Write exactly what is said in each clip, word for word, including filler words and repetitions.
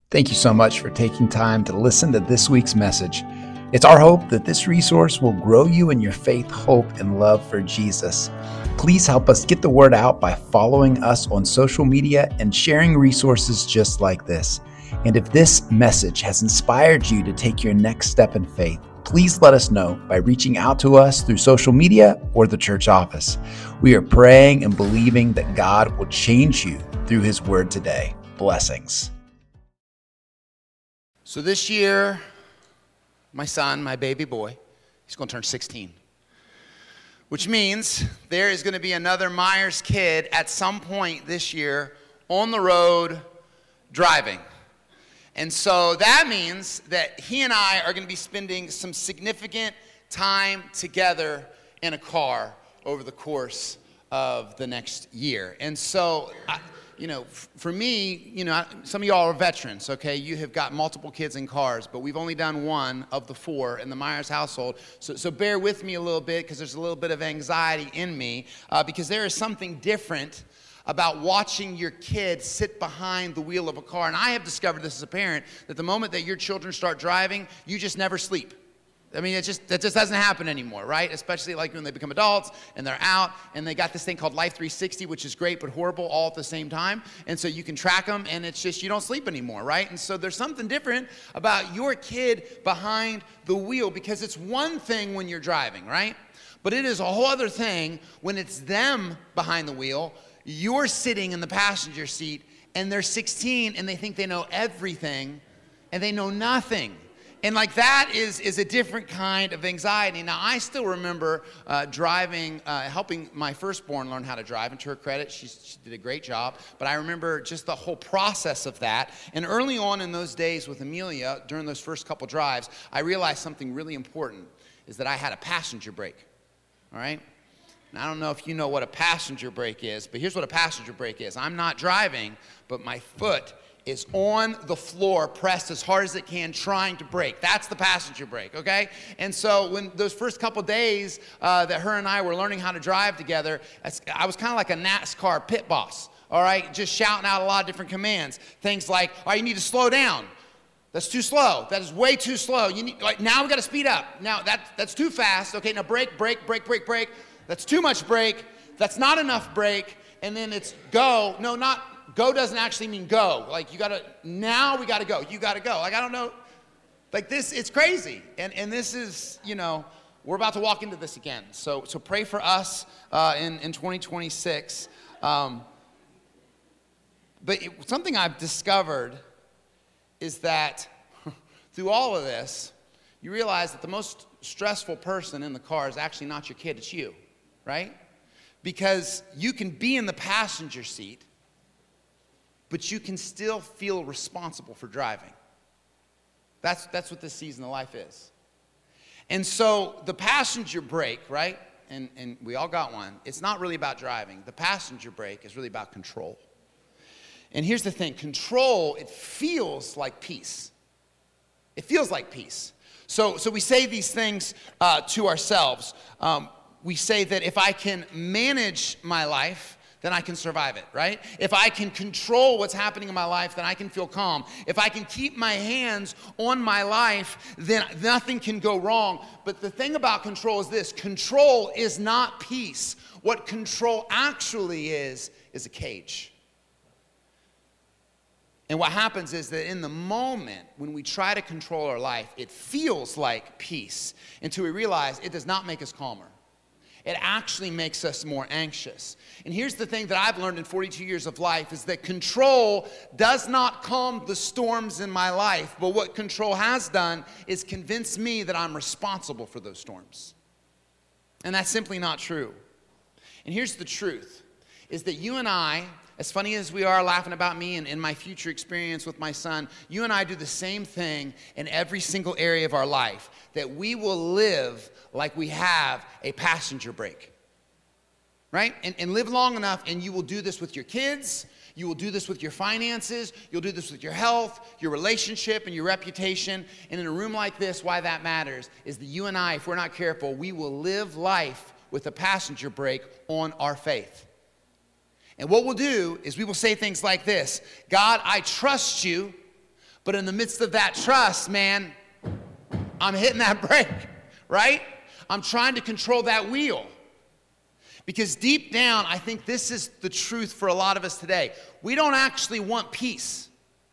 Thank you so much for taking time to listen to this week's message. It's our hope that this resource will grow you in your faith, hope, and love for Jesus. Please help us get the word out by following us on social media and sharing resources just like this. And if this message has inspired you to take your next step in faith, please let us know by reaching out to us through social media or the church office. We are praying and believing that God will change you through His word today. Blessings. So this year, my son, my baby boy, he's going to turn sixteen. Which means there is going to be another Myers kid at some point this year on the road driving. And so that means that he and I are going to be spending some significant time together in a car over the course of the next year. And so, I, you know, f- for me, you know, some of y'all are veterans, okay? You have got multiple kids in cars, but we've only done one of the four in the Myers household. So, so bear with me a little bit because there's a little bit of anxiety in me uh, because there is something different about watching your kid sit behind the wheel of a car. And I have discovered this as a parent, that the moment that your children start driving, you just never sleep. I mean, it just that just doesn't happen anymore, right? Especially like when they become adults and they're out and they got this thing called Life three sixty, which is great but horrible all at the same time. And so you can track them and it's just you don't sleep anymore, right? And so there's something different about your kid behind the wheel because it's one thing when you're driving, right? But it is a whole other thing when it's them behind the wheel. You're sitting in the passenger seat and they're sixteen and they think they know everything and they know nothing. And like that is, is a different kind of anxiety. Now, I still remember uh, driving, uh, helping my firstborn learn how to drive. And to her credit, she, she did a great job. But I remember just the whole process of that. And early on in those days with Amelia, during those first couple drives, I realized something really important, is that I had a passenger brake, all right? And I don't know if you know what a passenger brake is, but here's what a passenger brake is. I'm not driving, but my foot is on the floor, pressed as hard as it can, trying to brake. That's the passenger brake, okay? And so when those first couple days uh, that her and I were learning how to drive together, I was kind of like a NASCAR pit boss, all right? Just shouting out a lot of different commands. Things like, all right, you need to slow down. That's too slow. That is way too slow. You need, like, now we got to speed up. Now that, that's too fast. Okay, now brake, brake, brake, brake, brake. That's too much brake. That's not enough brake. And then it's go. No, not go doesn't actually mean go. Like you gotta, now we gotta go. You gotta go. Like I don't know. Like this, it's crazy. And and this is, you know, we're about to walk into this again. So so pray for us uh, in, in twenty twenty-six. Um, but it, something I've discovered is that through all of this, you realize that the most stressful person in the car is actually not your kid, it's you, right? Because you can be in the passenger seat, but you can still feel responsible for driving. That's, that's what this season of life is. And so the passenger brake, right? And, and we all got one. It's not really about driving. The passenger brake is really about control. And here's the thing. Control, it feels like peace. It feels like peace. So, so we say these things uh, to ourselves. Um, we say that if I can manage my life, then I can survive it, right? If I can control what's happening in my life, then I can feel calm. If I can keep my hands on my life, then nothing can go wrong. But the thing about control is this: control is not peace. What control actually is, is a cage. And what happens is that in the moment when we try to control our life, it feels like peace until we realize it does not make us calmer. It actually makes us more anxious. And here's the thing that I've learned in forty-two years of life is that control does not calm the storms in my life, but what control has done is convince me that I'm responsible for those storms. And that's simply not true. And here's the truth, is that you and I, as funny as we are laughing about me and, and my future experience with my son, you and I do the same thing in every single area of our life, that we will live like we have a passenger brake, right? And, and live long enough, and you will do this with your kids, you will do this with your finances, you'll do this with your health, your relationship, and your reputation. And in a room like this, why that matters is that you and I, if we're not careful, we will live life with a passenger brake on our faith. And what we'll do is we will say things like this: God, I trust you, But in the midst of that trust, man, I'm hitting that brake, right? I'm trying to control that wheel. Because deep down, I think this is the truth for a lot of us today. We don't actually want peace.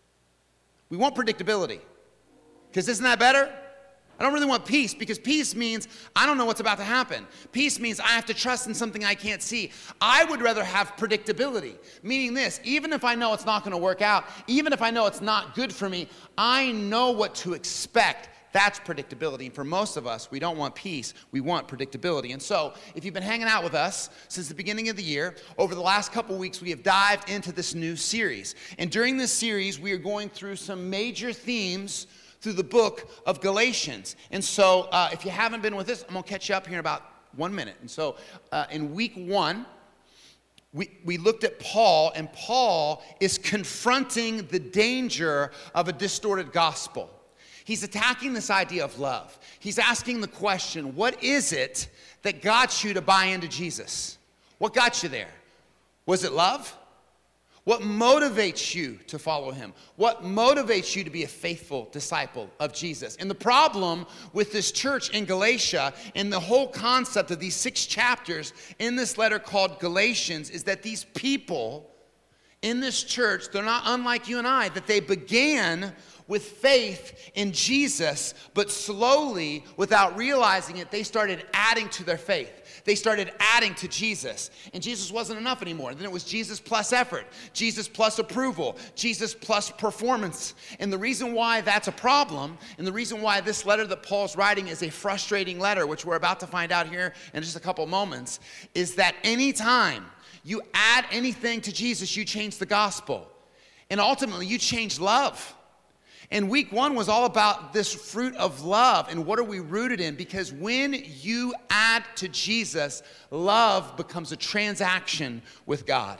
We want predictability. Because isn't that better? I don't really want peace, because peace means I don't know what's about to happen. Peace means I have to trust in something I can't see. I would rather have predictability, meaning this: even if I know it's not going to work out, even if I know it's not good for me, I know what to expect. That's predictability. And for most of us, we don't want peace, we want predictability. And so, if you've been hanging out with us since the beginning of the year, over the last couple weeks, we have dived into this new series. And during this series, we are going through some major themes through the book of Galatians. And so, uh, if you haven't been with us, I'm going to catch you up here in about one minute. And so, uh, in week one, we, we looked at Paul, and Paul is confronting the danger of a distorted gospel. He's attacking this idea of love. He's asking the question, what is it that got you to buy into Jesus? What got you there? Was it love? What motivates you to follow him? What motivates you to be a faithful disciple of Jesus? And the problem with this church in Galatia and the whole concept of these six chapters in this letter called Galatians is that these people in this church, they're not unlike you and I, that they began with faith in Jesus, but slowly, without realizing it, they started adding to their faith. They started adding to Jesus. And Jesus wasn't enough anymore. Then it was Jesus plus effort, Jesus plus approval, Jesus plus performance. And the reason why that's a problem, and the reason why this letter that Paul's writing is a frustrating letter, which we're about to find out here in just a couple moments, is that anytime you add anything to Jesus, you change the gospel. And ultimately, you change love. And week one was all about this fruit of love and what are we rooted in? Because when you add to Jesus, love becomes a transaction with God.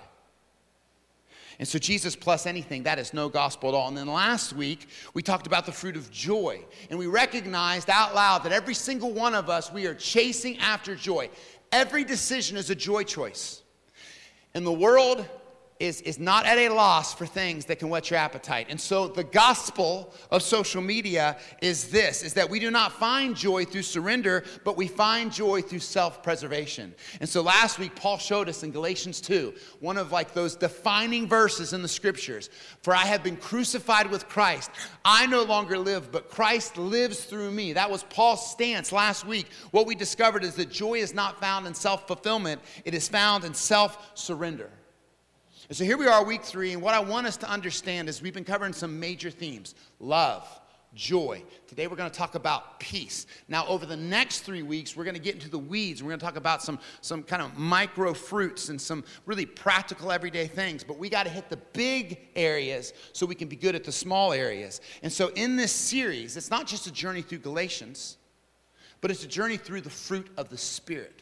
And so Jesus plus anything, that is no gospel at all. And then last week, we talked about the fruit of joy. And we recognized out loud that every single one of us, we are chasing after joy. Every decision is a joy choice. And the world Is, is not at a loss for things that can whet your appetite. And so the gospel of social media is this, is that we do not find joy through surrender, but we find joy through self-preservation. And so last week, Paul showed us in Galatians two, one of like those defining verses in the scriptures. For I have been crucified with Christ. I no longer live, but Christ lives through me. That was Paul's stance last week. What we discovered is that joy is not found in self-fulfillment. It is found in self-surrender. And so here we are, week three, and what I want us to understand is we've been covering some major themes: love, joy. Today we're going to talk about peace. Now, over the next three weeks, we're going to get into the weeds. We're going to talk about some, some kind of micro fruits and some really practical everyday things. But we got to hit the big areas so we can be good at the small areas. And so in this series, it's not just a journey through Galatians, but it's a journey through the fruit of the Spirit.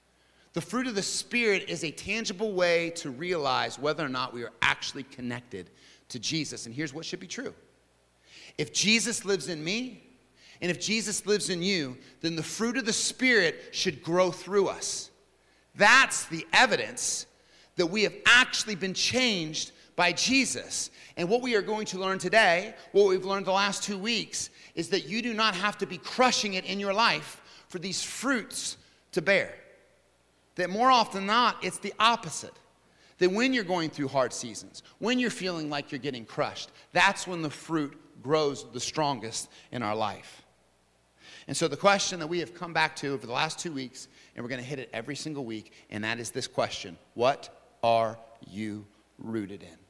The fruit of the Spirit is a tangible way to realize whether or not we are actually connected to Jesus. And here's what should be true. If Jesus lives in me, and if Jesus lives in you, then the fruit of the Spirit should grow through us. That's the evidence that we have actually been changed by Jesus. And what we are going to learn today, what we've learned the last two weeks, is that you do not have to be crushing it in your life for these fruits to bear. That more often than not, it's the opposite. That when you're going through hard seasons, when you're feeling like you're getting crushed, that's when the fruit grows the strongest in our life. And so the question that we have come back to over the last two weeks, and we're going to hit it every single week, and that is this question: what are you rooted in?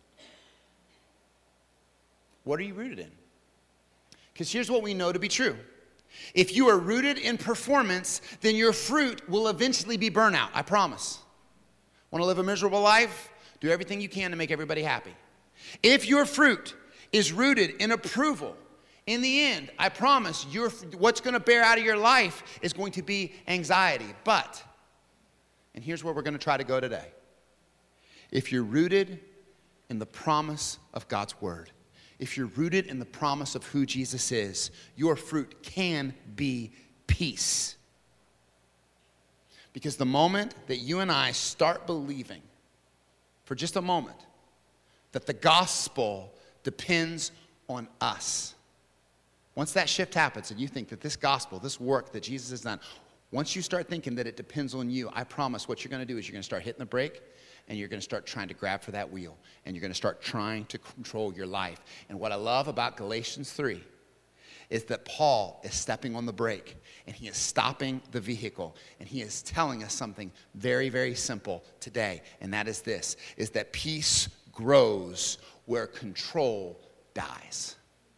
What are you rooted in? Because here's what we know to be true. If you are rooted in performance, then your fruit will eventually be burnout, I promise. Want to live a miserable life? Do everything you can to make everybody happy. If your fruit is rooted in approval, in the end, I promise, your, what's going to bear out of your life is going to be anxiety. But, and here's where we're going to try to go today. If you're rooted in the promise of God's word, if you're rooted in the promise of who Jesus is, your fruit can be peace. Because the moment that you and I start believing, for just a moment, that the gospel depends on us. Once that shift happens and you think that this gospel, this work that Jesus has done, once you start thinking that it depends on you, I promise what you're going to do is you're going to start hitting the brake and you're going to start trying to grab for that wheel and you're going to start trying to control your life. And what I love about Galatians three is that Paul is stepping on the brake and he is stopping the vehicle and he is telling us something very, very simple today. And that is this, is that peace grows where control dies.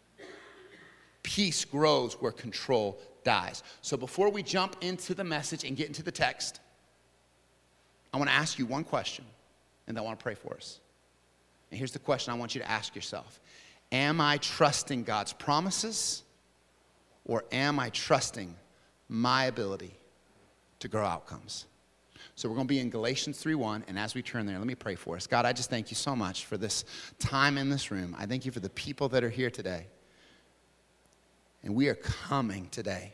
Peace grows where control dies. So before we jump into the message and get into the text, I want to ask you one question, and then I want to pray for us. And here's the question I want you to ask yourself. Am I trusting God's promises, or am I trusting my ability to grow outcomes? So we're going to be in Galatians three one, and as we turn there, let me pray for us. God, I just thank you so much for this time in this room. I thank you for the people that are here today. And we are coming today,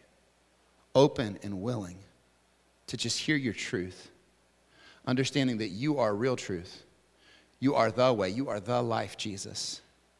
open and willing to just hear your truth, understanding that you are real truth. You are the way. You are the life, Jesus.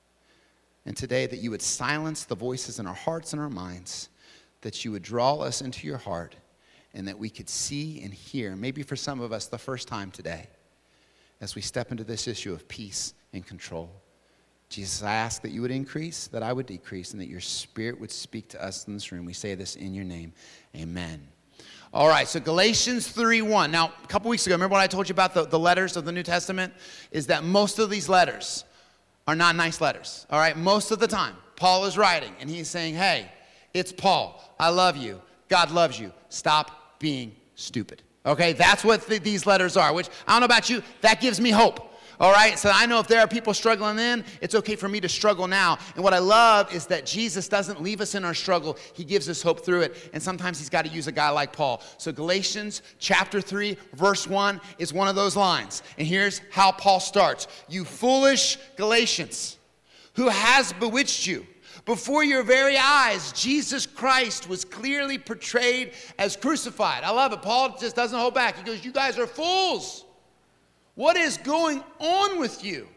And today that you would silence the voices in our hearts and our minds, that you would draw us into your heart, and that we could see and hear, maybe for some of us the first time today, as we step into this issue of peace and control. Jesus, I ask that you would increase, that I would decrease, and that your Spirit would speak to us in this room. We say this in your name. Amen. All right, so Galatians three one. Now, a couple weeks ago, remember what I told you about the, the letters of the New Testament? Is that most of these letters are not nice letters. All right, most of the time, Paul is writing, and he's saying, hey, it's Paul. I love you. God loves you. Stop being stupid. Okay, that's what th- these letters are, which, I don't know about you, that gives me hope. All right, so I know if there are people struggling then, it's okay for me to struggle now. And what I love is that Jesus doesn't leave us in our struggle. He gives us hope through it. And sometimes he's got to use a guy like Paul. So Galatians chapter three, verse one is one of those lines. And here's how Paul starts. You foolish Galatians, who has bewitched you? Before your very eyes, Jesus Christ was clearly portrayed as crucified. I love it. Paul just doesn't hold back. He goes, you guys are fools. What is going on with you?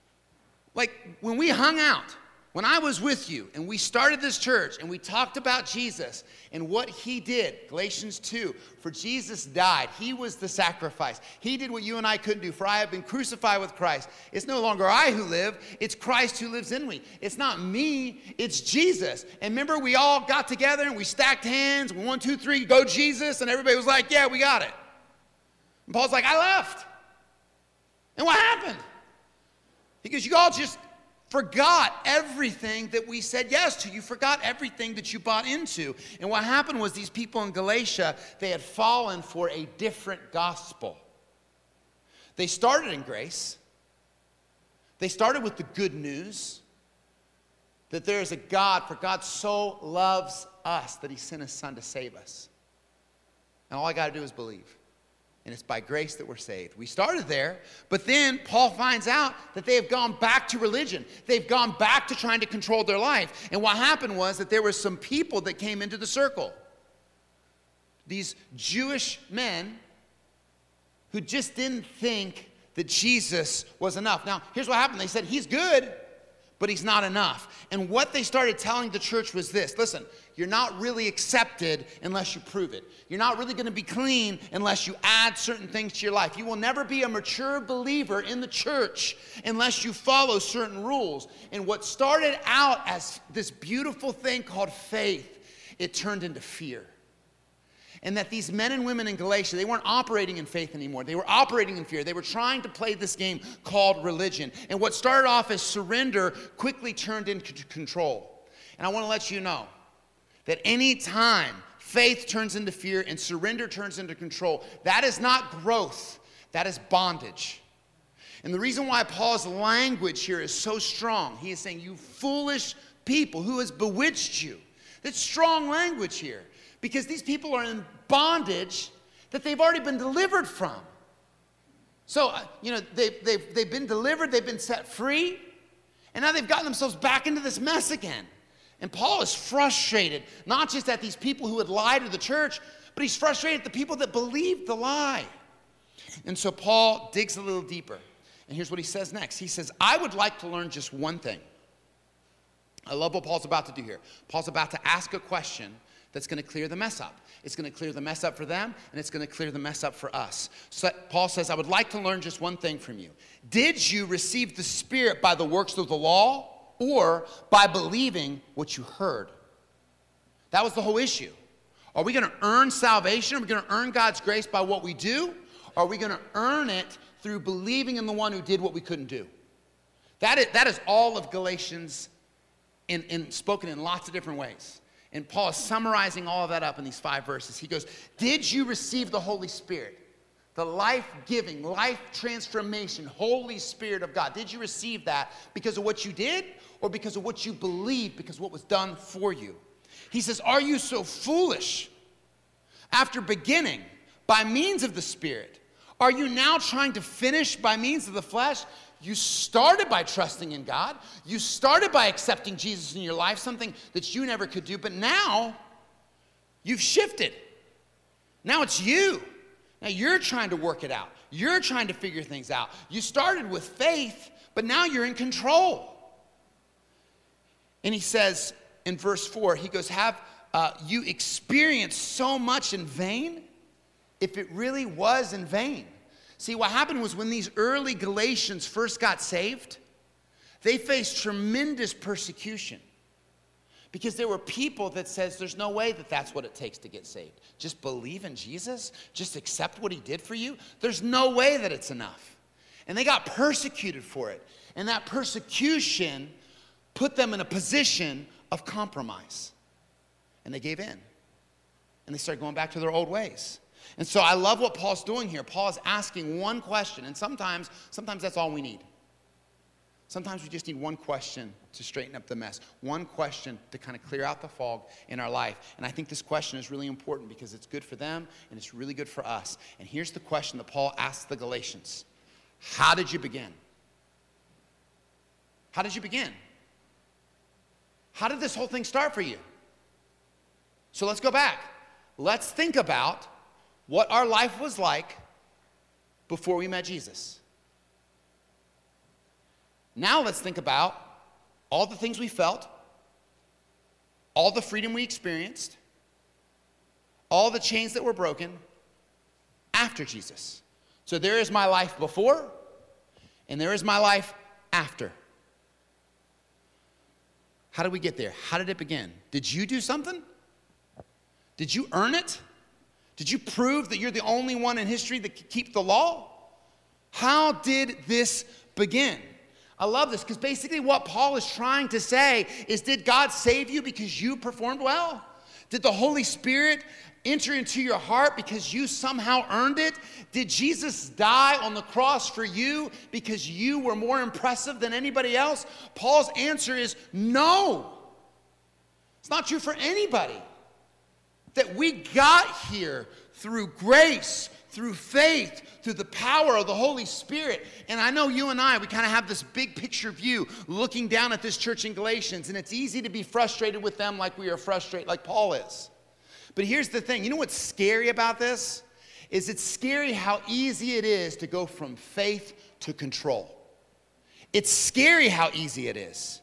Like when we hung out, when I was with you and we started this church and we talked about Jesus and what he did, Galatians two, for Jesus died. He was the sacrifice. He did what you and I couldn't do. For I have been crucified with Christ. It's no longer I who live. It's Christ who lives in me. It's not me. It's Jesus. And remember, we all got together and we stacked hands. One, two, three, go Jesus. And everybody was like, yeah, we got it. And Paul's like, I left. And what happened? Because you all just forgot everything that we said yes to. You forgot everything that you bought into. And what happened was these people in Galatia, they had fallen for a different gospel. They started in grace. They started with the good news that there is a God, for God so loves us that he sent his son to save us. And all I got to do is believe. And it's by grace that we're saved. We started there, but then Paul finds out that they have gone back to religion. They've gone back to trying to control their life. And what happened was that there were some people that came into the circle. These Jewish men who just didn't think that Jesus was enough. Now, here's what happened. They said, he's good, but he's not enough. And what they started telling the church was this. Listen, you're not really accepted unless you prove it. You're not really going to be clean unless you add certain things to your life. You will never be a mature believer in the church unless you follow certain rules. And what started out as this beautiful thing called faith, it turned into fear. And that these men and women in Galatia, they weren't operating in faith anymore. They were operating in fear. They were trying to play this game called religion. And what started off as surrender quickly turned into control. And I want to let you know that any time faith turns into fear and surrender turns into control, that is not growth. That is bondage. And the reason why Paul's language here is so strong, he is saying, you foolish people, who has bewitched you? That's strong language here. Because these people are in bondage that they've already been delivered from. So, uh, you know, they've, they've, they've been delivered, they've been set free, and now they've gotten themselves back into this mess again. And Paul is frustrated, not just at these people who had lied to the church, but he's frustrated at the people that believed the lie. And so Paul digs a little deeper. And here's what he says next. He says, I would like to learn just one thing. I love what Paul's about to do here. Paul's about to ask a question that's going to clear the mess up. It's going to clear the mess up for them, and it's going to clear the mess up for us. So Paul says, I would like to learn just one thing from you. Did you receive the Spirit by the works of the law or by believing what you heard? That was the whole issue. Are we going to earn salvation? Are we going to earn God's grace by what we do? Or are we going to earn it through believing in the one who did what we couldn't do? That is, that is all of Galatians in, in, spoken in lots of different ways. And Paul is summarizing all of that up in these five verses. He goes, did you receive the Holy Spirit? The life-giving, life-transformation, Holy Spirit of God. Did you receive that because of what you did or because of what you believed, because of what was done for you? He says, are you so foolish? After beginning by means of the Spirit, are you now trying to finish by means of the flesh? You started by trusting in God. You started by accepting Jesus in your life, something that you never could do. But now, you've shifted. Now it's you. Now you're trying to work it out. You're trying to figure things out. You started with faith, but now you're in control. And he says in verse four, he goes, have uh, you experienced so much in vain? If it really was in vain. See, what happened was when these early Galatians first got saved, they faced tremendous persecution because there were people that says there's no way that that's what it takes to get saved. Just believe in Jesus, just accept what he did for you. There's no way that it's enough. And they got persecuted for it. And that persecution put them in a position of compromise. And they gave in. And they started going back to their old ways. And so I love what Paul's doing here. Paul is asking one question, and sometimes, sometimes that's all we need. Sometimes we just need one question to straighten up the mess, one question to kind of clear out the fog in our life. And I think this question is really important because it's good for them and it's really good for us. And here's the question that Paul asks the Galatians. How did you begin? How did you begin? How did this whole thing start for you? So let's go back. Let's think about what our life was like before we met Jesus. Now let's think about all the things we felt, all the freedom we experienced, all the chains that were broken after Jesus. So there is my life before, and there is my life after. How did we get there? How did it begin? Did you do something? Did you earn it? Did you prove that you're the only one in history that can keep the law? How did this begin? I love this because basically what Paul is trying to say is, did God save you because you performed well? Did the Holy Spirit enter into your heart because you somehow earned it? Did Jesus die on the cross for you because you were more impressive than anybody else? Paul's answer is no. It's not true for anybody. That we got here through grace, through faith, through the power of the Holy Spirit. And I know you and I, we kind of have this big picture view looking down at this church in Galatians, and it's easy to be frustrated with them like we are frustrated, like Paul is. But here's the thing. You know what's scary about this? Is it's scary how easy it is to go from faith to control. It's scary how easy it is.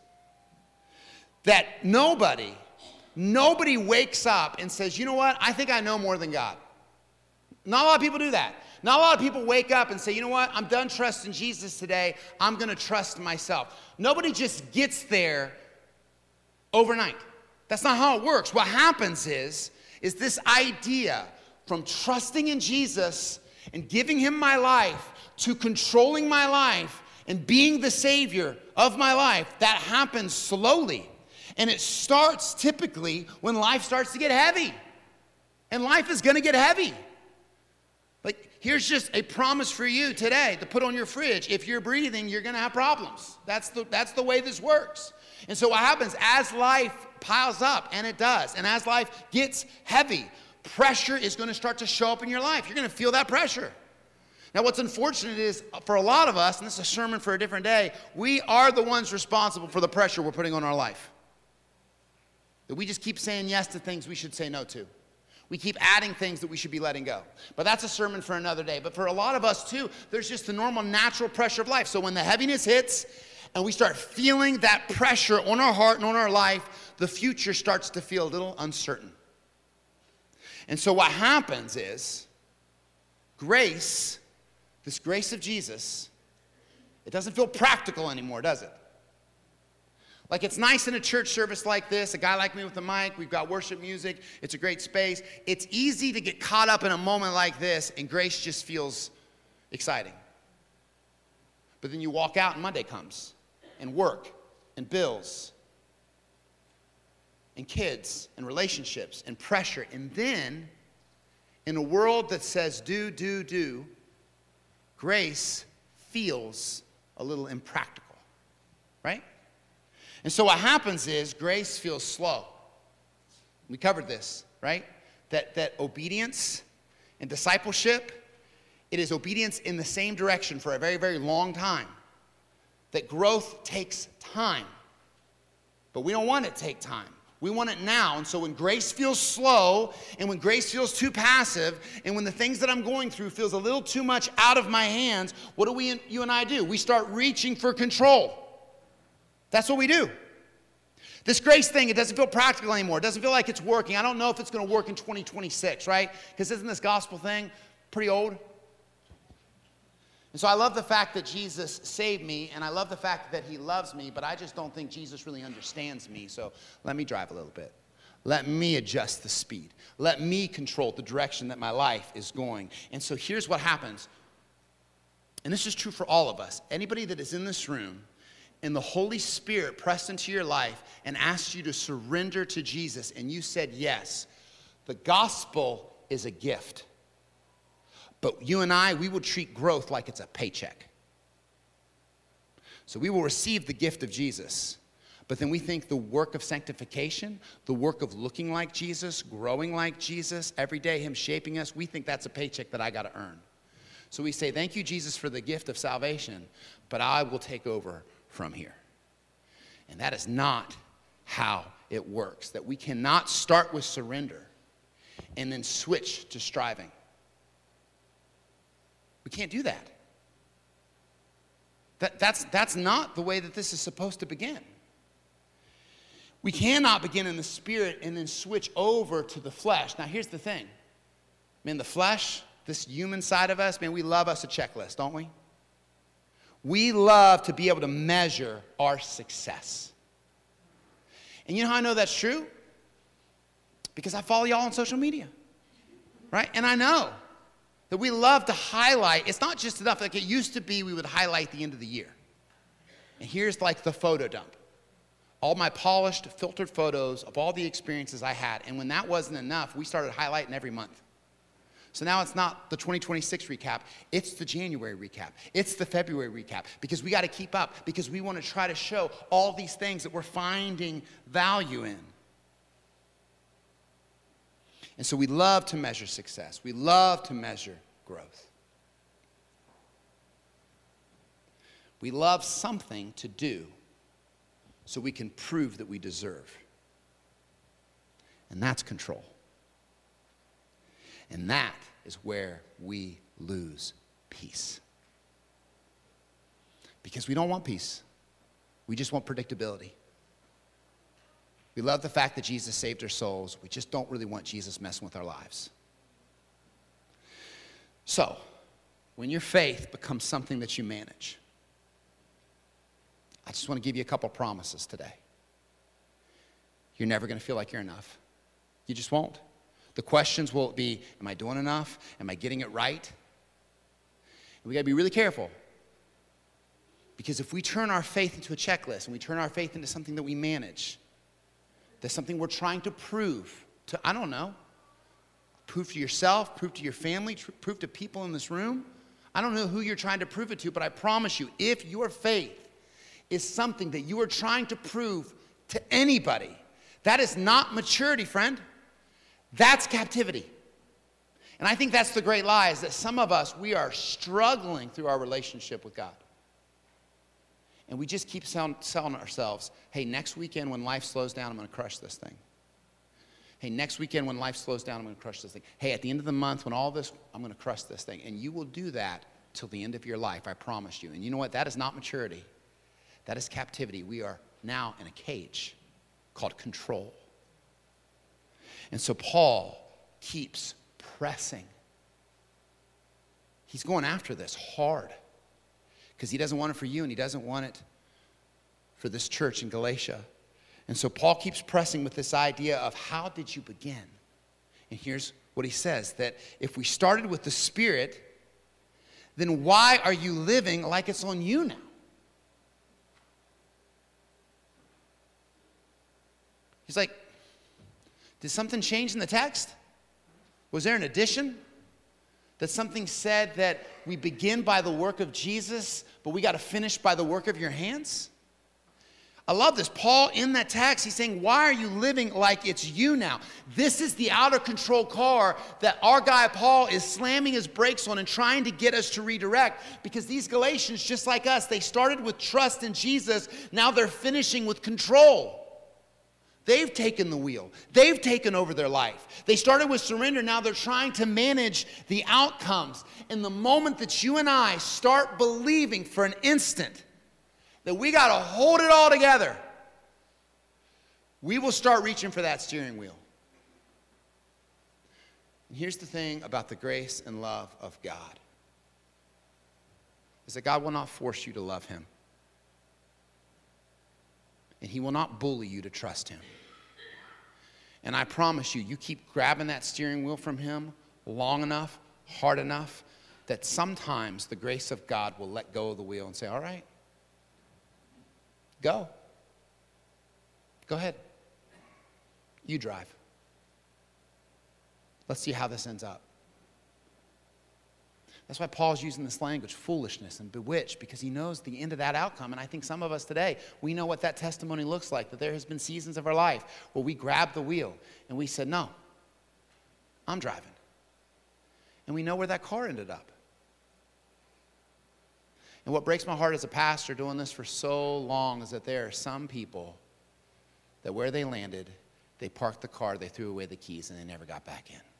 That nobody... Nobody wakes up and says, you know what, I think I know more than God. Not a lot of people do that. Not a lot of people wake up and say, you know what, I'm done trusting Jesus today. I'm going to trust myself. Nobody just gets there overnight. That's not how it works. What happens is, is this idea from trusting in Jesus and giving him my life to controlling my life and being the Savior of my life, that happens slowly. And it starts typically when life starts to get heavy. And life is going to get heavy. Like, here's just a promise for you today to put on your fridge. If you're breathing, you're going to have problems. That's the, that's the way this works. And so what happens as life piles up, and it does, and as life gets heavy, pressure is going to start to show up in your life. You're going to feel that pressure. Now, what's unfortunate is for a lot of us, and this is a sermon for a different day, we are the ones responsible for the pressure we're putting on our life. That we just keep saying yes to things we should say no to. We keep adding things that we should be letting go. But that's a sermon for another day. But for a lot of us too, there's just the normal natural pressure of life. So when the heaviness hits and we start feeling that pressure on our heart and on our life, the future starts to feel a little uncertain. And so what happens is, grace, this grace of Jesus, it doesn't feel practical anymore, does it? Like, it's nice in a church service like this, a guy like me with a mic, we've got worship music, it's a great space. It's easy to get caught up in a moment like this, and grace just feels exciting. But then you walk out and Monday comes, and work, and bills, and kids, and relationships, and pressure. And then, in a world that says do, do, do, grace feels a little impractical, right? And so what happens is grace feels slow. We covered this, right? That, that obedience and discipleship, it is obedience in the same direction for a very, very long time. That growth takes time. But we don't want it to take time. We want it now. And so when grace feels slow, and when grace feels too passive, and when the things that I'm going through feels a little too much out of my hands, what do we, you and I do? We start reaching for control. That's what we do. This grace thing, it doesn't feel practical anymore. It doesn't feel like it's working. I don't know if it's going to work in twenty twenty-six, right? Because isn't this gospel thing pretty old? And so I love the fact that Jesus saved me, and I love the fact that he loves me, but I just don't think Jesus really understands me. So let me drive a little bit. Let me adjust the speed. Let me control the direction that my life is going. And so here's what happens. And this is true for all of us. Anybody that is in this room, and the Holy Spirit pressed into your life and asked you to surrender to Jesus, and you said yes, the gospel is a gift. But you and I, we will treat growth like it's a paycheck. So we will receive the gift of Jesus, but then we think the work of sanctification, the work of looking like Jesus, growing like Jesus, every day him shaping us, we think that's a paycheck that I got to earn. So we say, thank you, Jesus, for the gift of salvation, but I will take over from here. And that is not how it works. That we cannot start with surrender and then switch to striving. We can't do that. That that's, that's not the way that this is supposed to begin. We cannot begin in the spirit and then switch over to the flesh. Now, here's the thing. Man, the flesh, this human side of us, man, we love us a checklist, don't we? We love to be able to measure our success. And you know how I know that's true? Because I follow y'all on social media, right? And I know that we love to highlight. It's not just enough. Like it used to be, we would highlight the end of the year. And here's like the photo dump. All my polished, filtered photos of all the experiences I had. And when that wasn't enough, we started highlighting every month. So now it's not the twenty twenty-six recap, it's the January recap, it's the February recap, because we got to keep up, because we want to try to show all these things that we're finding value in. And so we love to measure success. We love to measure growth. We love something to do so we can prove that we deserve. And that's control. And that is where we lose peace. Because we don't want peace. We just want predictability. We love the fact that Jesus saved our souls. We just don't really want Jesus messing with our lives. So, when your faith becomes something that you manage, I just want to give you a couple promises today. You're never going to feel like you're enough. You just won't. The questions will be, am I doing enough? Am I getting it right? And we got to be really careful. Because if we turn our faith into a checklist and we turn our faith into something that we manage, that's something we're trying to prove to, I don't know, prove to yourself, prove to your family, tr- prove to people in this room. I don't know who you're trying to prove it to, but I promise you, if your faith is something that you are trying to prove to anybody, that is not maturity, friend. That's captivity. And I think that's the great lie, is that some of us, we are struggling through our relationship with God. And we just keep selling, selling ourselves, hey, next weekend when life slows down, I'm going to crush this thing. Hey, next weekend when life slows down, I'm going to crush this thing. Hey, at the end of the month when all this, I'm going to crush this thing. And you will do that till the end of your life, I promise you. And you know what? That is not maturity. That is captivity. We are now in a cage called control. And so Paul keeps pressing. He's going after this hard because he doesn't want it for you and he doesn't want it for this church in Galatia. And so Paul keeps pressing with this idea of how did you begin? And here's what he says, that if we started with the Spirit, then why are you living like it's on you now? He's like, did something change in the text? Was there an addition? That something said that we begin by the work of Jesus, but we got to finish by the work of your hands? I love this. Paul, in that text, he's saying, why are you living like it's you now? This is the out of control car that our guy Paul is slamming his brakes on and trying to get us to redirect, because these Galatians, just like us, they started with trust in Jesus. Now they're finishing with control. They've taken the wheel. They've taken over their life. They started with surrender. Now they're trying to manage the outcomes. And the moment that you and I start believing for an instant that we got to hold it all together, we will start reaching for that steering wheel. And here's the thing about the grace and love of God, is that God will not force you to love him. And he will not bully you to trust him. And I promise you, you keep grabbing that steering wheel from him long enough, hard enough, that sometimes the grace of God will let go of the wheel and say, all right, go. Go ahead. You drive. Let's see how this ends up. That's why Paul's using this language, foolishness and bewitched, because he knows the end of that outcome. And I think some of us today, we know what that testimony looks like, that there has been seasons of our life where we grabbed the wheel and we said, no, I'm driving. And we know where that car ended up. And what breaks my heart as a pastor doing this for so long is that there are some people that where they landed, they parked the car, they threw away the keys, and they never got back in.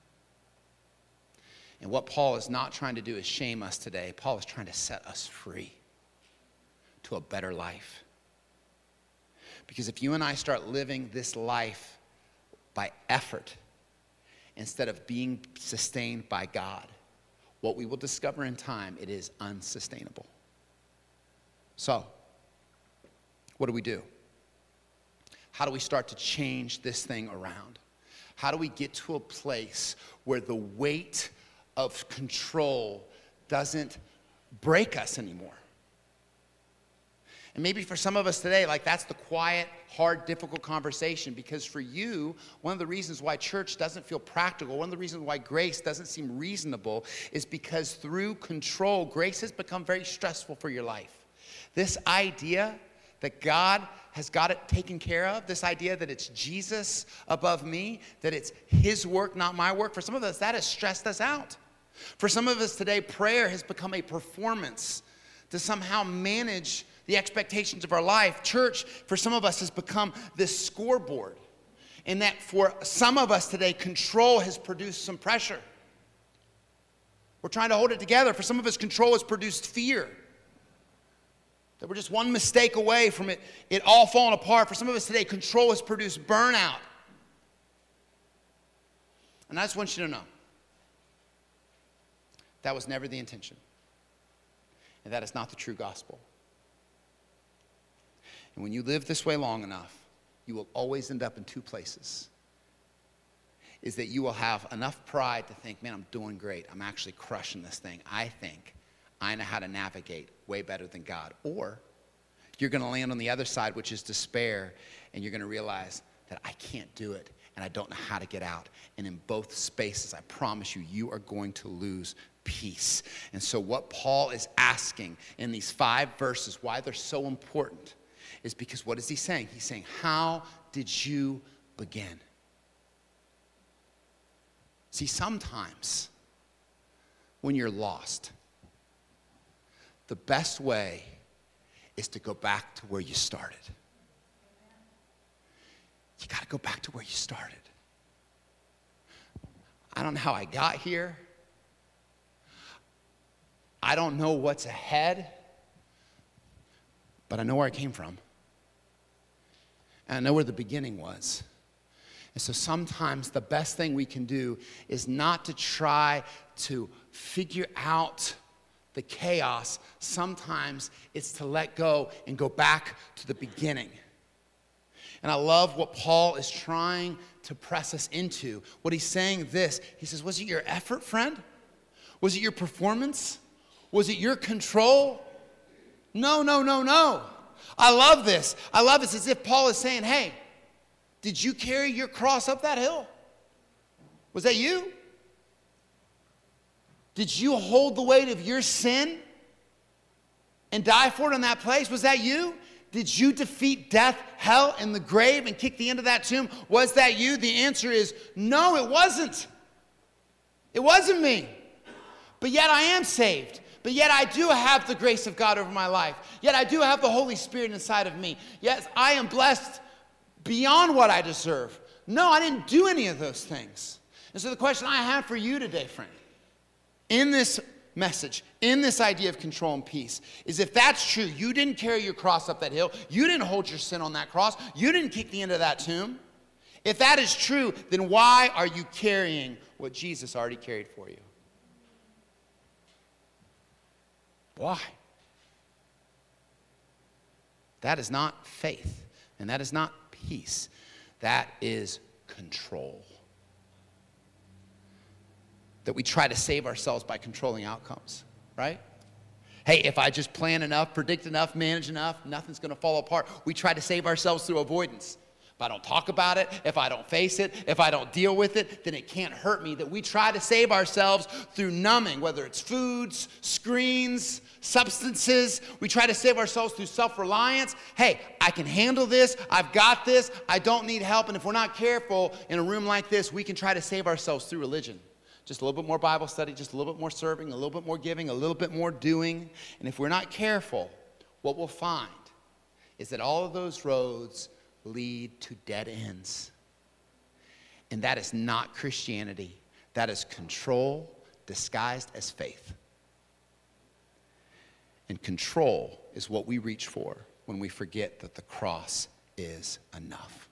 And what Paul is not trying to do is shame us today. Paul is trying to set us free to a better life. Because if you and I start living this life by effort instead of being sustained by God, what we will discover in time, it is unsustainable. So, what do we do? How do we start to change this thing around? How do we get to a place where the weight of control doesn't break us anymore? And maybe for some of us today, like that's the quiet, hard, difficult conversation, because for you, one of the reasons why church doesn't feel practical, one of the reasons why grace doesn't seem reasonable is because through control, grace has become very stressful for your life. This idea that God has got it taken care of, this idea that it's Jesus above me, that it's his work, not my work, for some of us, that has stressed us out. For some of us today, prayer has become a performance to somehow manage the expectations of our life. Church, for some of us, has become this scoreboard. And that for some of us today, control has produced some pressure. We're trying to hold it together. For some of us, control has produced fear. That we're just one mistake away from it, it all falling apart. For some of us today, control has produced burnout. And I just want you to know, that was never the intention. And that is not the true gospel. And when you live this way long enough, you will always end up in two places. Is that you will have enough pride to think, man, I'm doing great. I'm actually crushing this thing. I think I know how to navigate way better than God. Or you're going to land on the other side, which is despair, and you're going to realize that I can't do it, and I don't know how to get out. And in both spaces, I promise you, you are going to lose peace. And so what Paul is asking in these five verses, why they're so important, is because what is he saying? He's saying, how did you begin? See, sometimes when you're lost, the best way is to go back to where you started. You got to go back to where you started. I don't know how I got here. I don't know what's ahead. but I know where I came from. And I know where the beginning was. And so sometimes the best thing we can do is not to try to figure out the chaos. Sometimes it's to let go and go back to the beginning. And I love what Paul is trying to press us into. What he's saying this, he says, was it your effort, friend? Was it your performance? Was it your control? No, no, no, no. I love this. I love this as if Paul is saying, hey, did you carry your cross up that hill? Was that you? Did you hold the weight of your sin and die for it in that place? Was that you? Did you defeat death, hell, and the grave and kick the end of that tomb? Was that you? The answer is no, it wasn't. It wasn't me. But yet I am saved. But yet I do have the grace of God over my life. Yet I do have the Holy Spirit inside of me. Yes, I am blessed beyond what I deserve. No, I didn't do any of those things. And so the question I have for you today, friend, in this message, in this idea of control and peace, is if that's true, you didn't carry your cross up that hill, you didn't hold your sin on that cross, you didn't kick the end of that tomb. If that is true, then why are you carrying what Jesus already carried for you? Why? That is not faith, and that is not peace. That is control. That we try to save ourselves by controlling outcomes, right? Hey, if I just plan enough, predict enough, manage enough, nothing's going to fall apart. We try to save ourselves through avoidance. If I don't talk about it, if I don't face it, if I don't deal with it, then it can't hurt me. That we try to save ourselves through numbing, whether it's foods, screens, substances. We try to save ourselves through self-reliance. Hey, I can handle this. I've got this. I don't need help. And if we're not careful in a room like this, we can try to save ourselves through religion. Just a little bit more Bible study, just a little bit more serving, a little bit more giving, a little bit more doing. And if we're not careful, what we'll find is that all of those roads lead to dead ends. And that is not Christianity. That is control disguised as faith. And control is what we reach for when we forget that the cross is enough.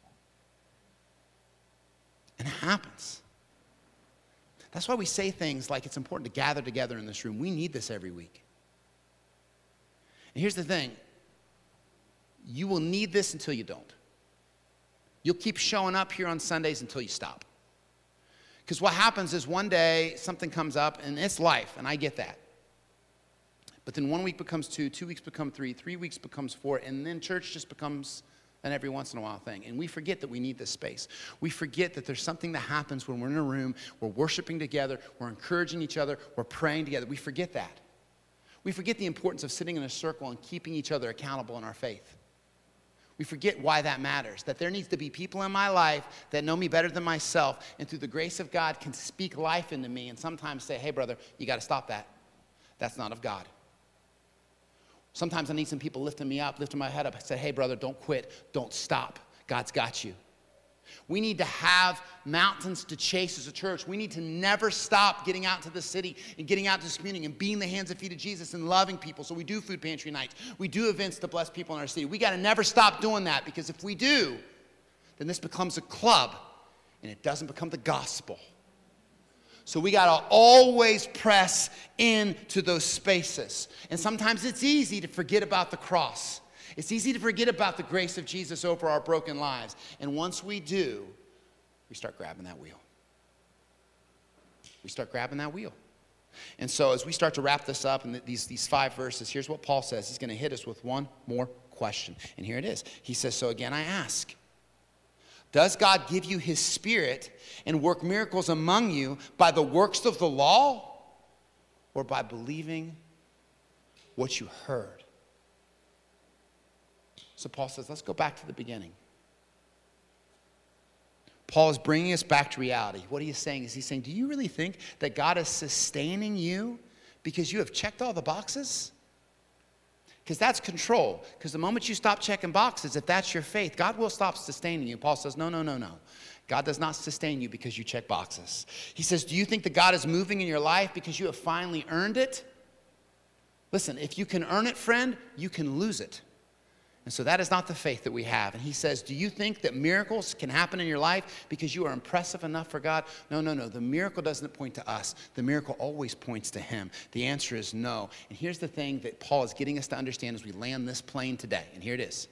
And it happens. That's why we say things like it's important to gather together in this room. We need this every week. And here's the thing. You will need this until you don't. You'll keep showing up here on Sundays until you stop. Because what happens is one day something comes up, and it's life, and I get that. But then one week becomes two, two weeks become three, three weeks becomes four, and then church just becomes an every once in a while thing. And we forget that we need this space. We forget that there's something that happens when we're in a room, we're worshiping together, we're encouraging each other, we're praying together. We forget that. We forget the importance of sitting in a circle and keeping each other accountable in our faith. We forget why that matters, that there needs to be people in my life that know me better than myself, and through the grace of God can speak life into me and sometimes say, hey, brother, you got to stop that. That's not of God. Sometimes I need some people lifting me up, lifting my head up. I say, hey, brother, don't quit. Don't stop. God's got you. We need to have mountains to chase as a church. We need to never stop getting out to the city and getting out to this community and being the hands and feet of Jesus and loving people. So we do food pantry nights. We do events to bless people in our city. We got to never stop doing that, because if we do, then this becomes a club and it doesn't become the gospel. So we got to always press into those spaces. And sometimes it's easy to forget about the cross. It's easy to forget about the grace of Jesus over our broken lives. And once we do, we start grabbing that wheel. We start grabbing that wheel. And so as we start to wrap this up in these, these five verses, here's what Paul says. He's going to hit us with one more question. And here it is. He says, so again I ask, does God give you his Spirit and work miracles among you by the works of the law, or by believing what you heard? So Paul says, let's go back to the beginning. Paul is bringing us back to reality. What he is saying is he's saying, do you really think that God is sustaining you because you have checked all the boxes? Because that's control. Because the moment you stop checking boxes, if that's your faith, God will stop sustaining you. Paul says, no, no, no, no. God does not sustain you because you check boxes. He says, do you think that God is moving in your life because you have finally earned it? Listen, if you can earn it, friend, you can lose it. And so that is not the faith that we have. And he says, do you think that miracles can happen in your life because you are impressive enough for God? No, no, no. The miracle doesn't point to us. The miracle always points to him. The answer is no. And here's the thing that Paul is getting us to understand as we land this plane today. And here it is.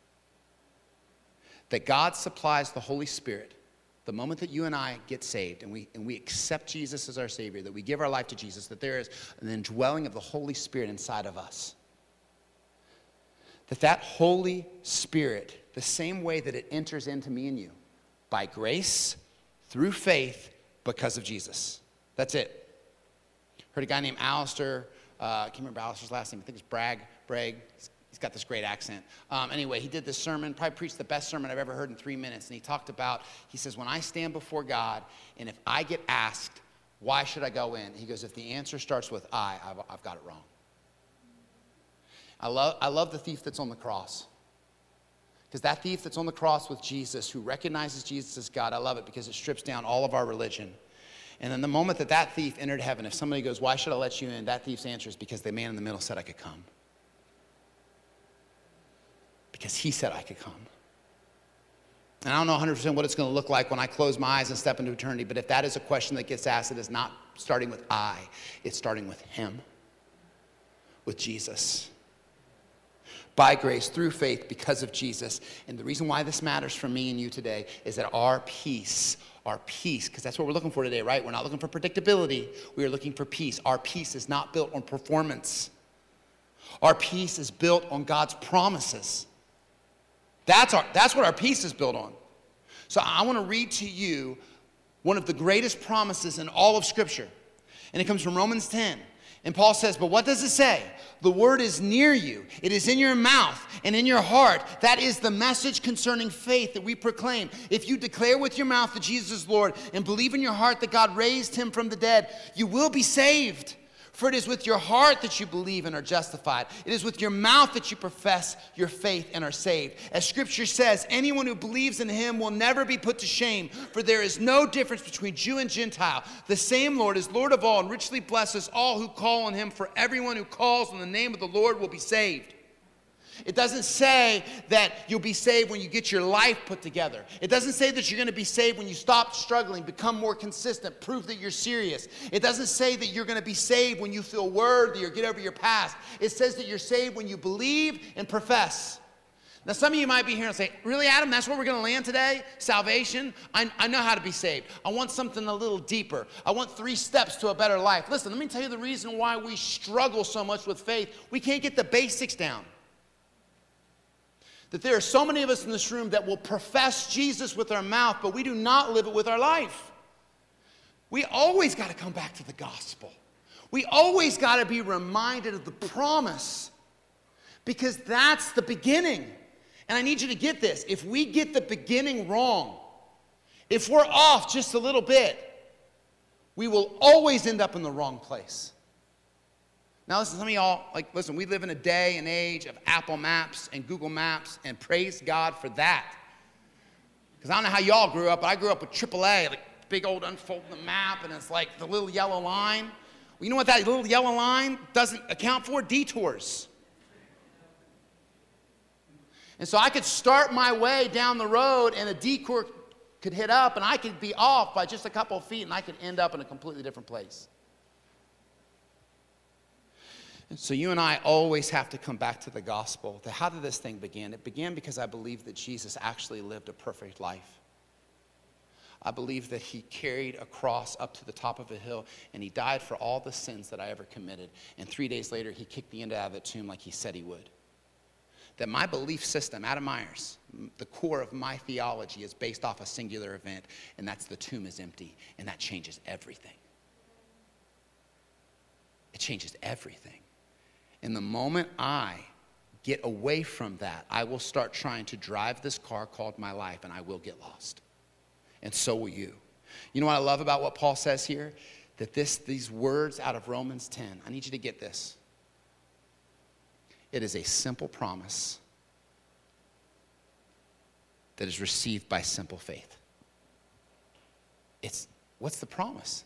That God supplies the Holy Spirit the moment that you and I get saved and we, and we accept Jesus as our Savior, that we give our life to Jesus, that there is an indwelling of the Holy Spirit inside of us. That that Holy Spirit, the same way that it enters into me and you, by grace, through faith, because of Jesus. That's it. Heard a guy named Alistair, uh, I can't remember Alistair's last name, I think it's Bragg, Bragg. He's got this great accent. Um, anyway, he did this sermon, probably preached the best sermon I've ever heard in three minutes. And he talked about, he says, when I stand before God, and if I get asked, why should I go in? He goes, if the answer starts with I, I've, I've got it wrong. I love, I love the thief that's on the cross. Because that thief that's on the cross with Jesus, who recognizes Jesus as God, I love it because it strips down all of our religion. And then the moment that that thief entered heaven, if somebody goes, why should I let you in? That thief's answer is because the man in the middle said I could come. Because he said I could come. And I don't know one hundred percent what it's going to look like when I close my eyes and step into eternity, but if that is a question that gets asked, it is not starting with I, it's starting with him, with Jesus. By grace, through faith, because of Jesus. And the reason why this matters for me and you today is that our peace, our peace, because that's what we're looking for today, right? We're not looking for predictability. We are looking for peace. Our peace is not built on performance. Our peace is built on God's promises. That's, our, that's what our peace is built on. So I want to read to you one of the greatest promises in all of Scripture. And it comes from Romans ten. And Paul says, but what does it say? The word is near you. It is in your mouth and in your heart. That is the message concerning faith that we proclaim. If you declare with your mouth that Jesus is Lord and believe in your heart that God raised him from the dead, you will be saved. For it is with your heart that you believe and are justified. It is with your mouth that you profess your faith and are saved. As Scripture says, anyone who believes in him will never be put to shame. For there is no difference between Jew and Gentile. The same Lord is Lord of all and richly blesses all who call on him. For everyone who calls on the name of the Lord will be saved. It doesn't say that you'll be saved when you get your life put together. It doesn't say that you're going to be saved when you stop struggling, become more consistent, prove that you're serious. It doesn't say that you're going to be saved when you feel worthy or get over your past. It says that you're saved when you believe and profess. Now, some of you might be here and say, really, Adam, that's where we're going to land today? Salvation? I, I know how to be saved. I want something a little deeper. I want three steps to a better life. Listen, let me tell you the reason why we struggle so much with faith. We can't get the basics down. That there are so many of us in this room that will profess Jesus with our mouth, but we do not live it with our life. We always got to come back to the gospel. We always got to be reminded of the promise, because that's the beginning. And I need you to get this. If we get the beginning wrong, if we're off just a little bit, we will always end up in the wrong place. Now listen, some of y'all, like, listen, we live in a day and age of Apple Maps and Google Maps, and praise God for that. Because I don't know how y'all grew up, but I grew up with triple A, like big old unfolding the map, and it's like the little yellow line. Well, you know what that little yellow line doesn't account for? Detours. And so I could start my way down the road, and a detour could hit up, and I could be off by just a couple of feet, and I could end up in a completely different place. So you and I always have to come back to the gospel. To how did this thing begin? It began because I believe that Jesus actually lived a perfect life. I believe that he carried a cross up to the top of a hill, and he died for all the sins that I ever committed. And three days later, he kicked me into out of the tomb like he said he would. That my belief system, Adam Myers, the core of my theology is based off a singular event, and that's the tomb is empty, and that changes everything. It changes everything. And the moment I get away from that, I will start trying to drive this car called my life, and I will get lost. And so will you. You know what I love about what Paul says here? That this, these words out of Romans ten, I need you to get this. It is a simple promise that is received by simple faith. It's, what's the promise?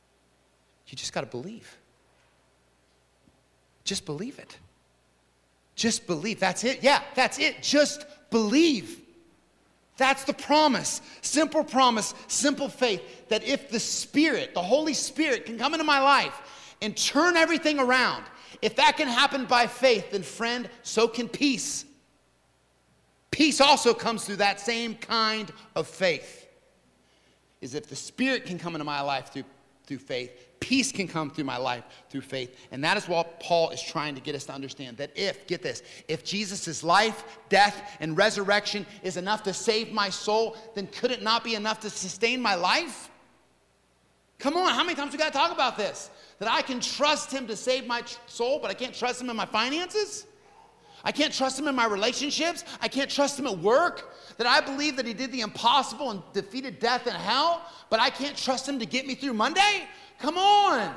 You just got to believe. Just believe it. Just believe. That's it. Yeah, that's it. Just believe. That's the promise. Simple promise, simple faith that if the Spirit, the Holy Spirit can come into my life and turn everything around, if that can happen by faith, then friend, so can peace. Peace also comes through that same kind of faith. Is if the Spirit can come into my life through, through faith, peace can come through my life through faith. And that is what Paul is trying to get us to understand. That if, get this, if Jesus' life, death, and resurrection is enough to save my soul, then could it not be enough to sustain my life? Come on, how many times we got to talk about this? That I can trust him to save my soul, but I can't trust him in my finances? I can't trust him in my relationships. I can't trust him at work. That I believe that he did the impossible and defeated death and hell, but I can't trust him to get me through Monday? Come on.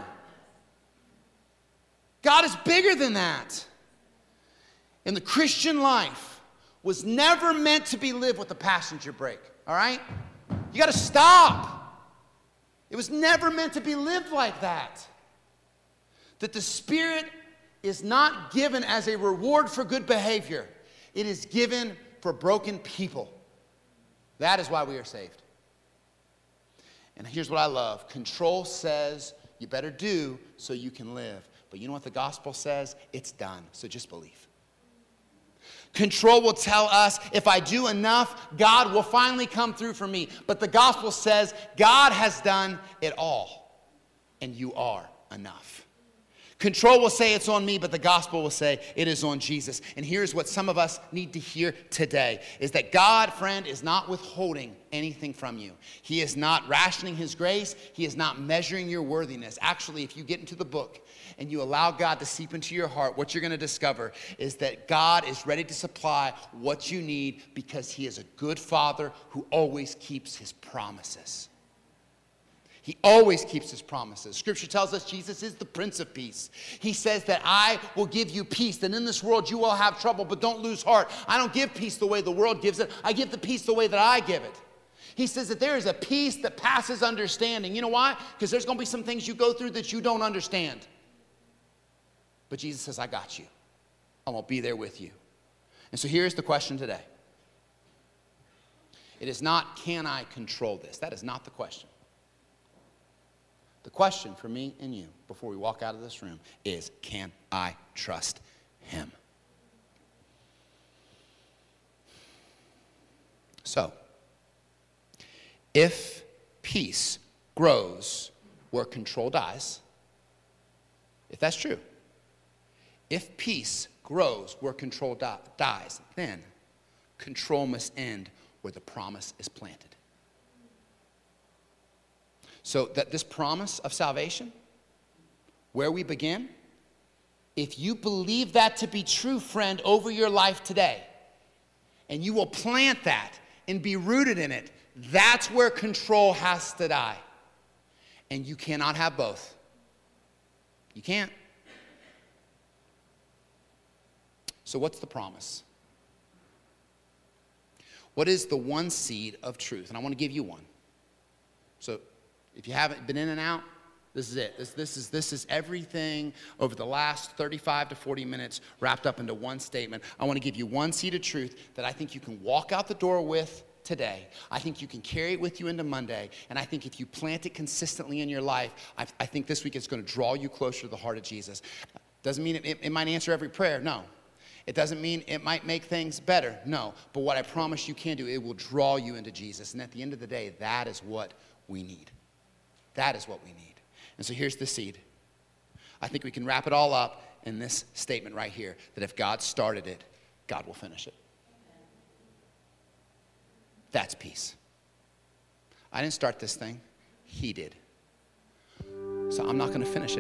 God is bigger than that. And the Christian life was never meant to be lived with a passenger brake, all right? You got to stop. It was never meant to be lived like that. That the Spirit is not given as a reward for good behavior. It is given for broken people. That is why we are saved. And here's what I love. Control says you better do so you can live. But you know what the gospel says? It's done. So just believe. Control will tell us if I do enough, God will finally come through for me. But the gospel says God has done it all. And you are enough. Control will say it's on me, but the gospel will say it is on Jesus. And here's what some of us need to hear today, is that God, friend, is not withholding anything from you. He is not rationing his grace. He is not measuring your worthiness. Actually, if you get into the book and you allow God to seep into your heart, what you're going to discover is that God is ready to supply what you need because he is a good father who always keeps his promises. He always keeps his promises. Scripture tells us Jesus is the Prince of Peace. He says that I will give you peace, that in this world you will have trouble, but don't lose heart. I don't give peace the way the world gives it. I give the peace the way that I give it. He says that there is a peace that passes understanding. You know why? Because there's going to be some things you go through that you don't understand. But Jesus says, I got you. I'm going to be there with you. And so here's the question today. It is not, can I control this? That is not the question. The question for me and you before we walk out of this room is, can I trust him? So, if peace grows where control dies, if that's true, if peace grows where control di- dies, then control must end where the promise is planted. So that this promise of salvation, where we begin, if you believe that to be true, friend, over your life today, and you will plant that and be rooted in it, that's where control has to die. And you cannot have both. You can't. So what's the promise? What is the one seed of truth? And I want to give you one. So if you haven't been in and out, this is it. This, this, is, this is everything over the last thirty-five to forty minutes wrapped up into one statement. I want to give you one seed of truth that I think you can walk out the door with today. I think you can carry it with you into Monday. And I think if you plant it consistently in your life, I, I think this week it's going to draw you closer to the heart of Jesus. Doesn't mean it, it, it might answer every prayer. No. It doesn't mean it might make things better. No. But what I promise you can do, it will draw you into Jesus. And at the end of the day, that is what we need. That is what we need. And so here's the seed. I think we can wrap it all up in this statement right here, that if God started it, God will finish it. That's peace. I didn't start this thing. He did. So I'm not going to finish it.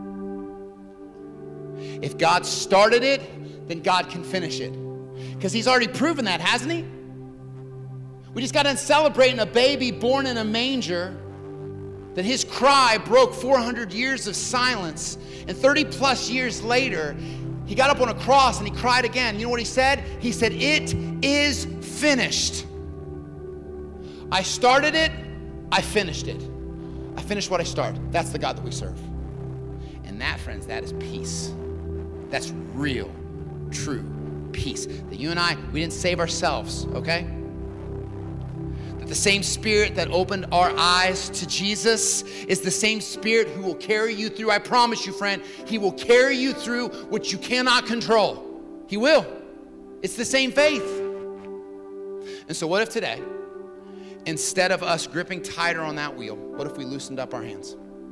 If God started it, then God can finish it. Because he's already proven that, hasn't he? We just got done celebrating a baby born in a manger, that his cry broke four hundred years of silence. And thirty plus years later, he got up on a cross and he cried again. You know what he said? He said, it is finished. I started it, I finished it. I finished what I started. That's the God that we serve. And that, friends, that is peace. That's real, true peace. That you and I, we didn't save ourselves, okay? That the same Spirit that opened our eyes to Jesus is the same Spirit who will carry you through. I promise you, friend, He will carry you through what you cannot control. He will. It's the same faith. And so what if today, instead of us gripping tighter on that wheel, what if we loosened up our hands?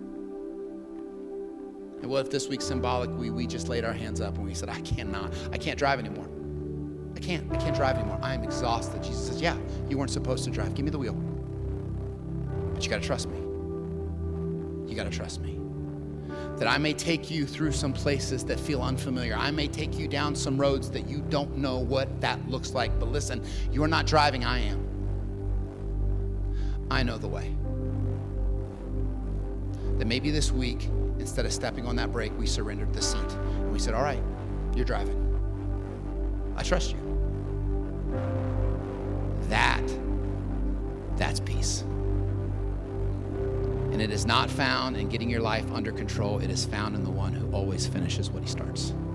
And what if this week symbolically we just laid our hands up and we said, I cannot, I can't drive anymore. I can't, I can't drive anymore. I am exhausted. Jesus says, yeah, you weren't supposed to drive. Give me the wheel. But you gotta trust me. You gotta trust me. That I may take you through some places that feel unfamiliar. I may take you down some roads that you don't know what that looks like. But listen, you're not driving, I am. I know the way. That maybe this week, instead of stepping on that brake, we surrendered the seat. And we said, all right, you're driving. I trust you. That, that's peace. And it is not found in getting your life under control. It is found in the one who always finishes what he starts.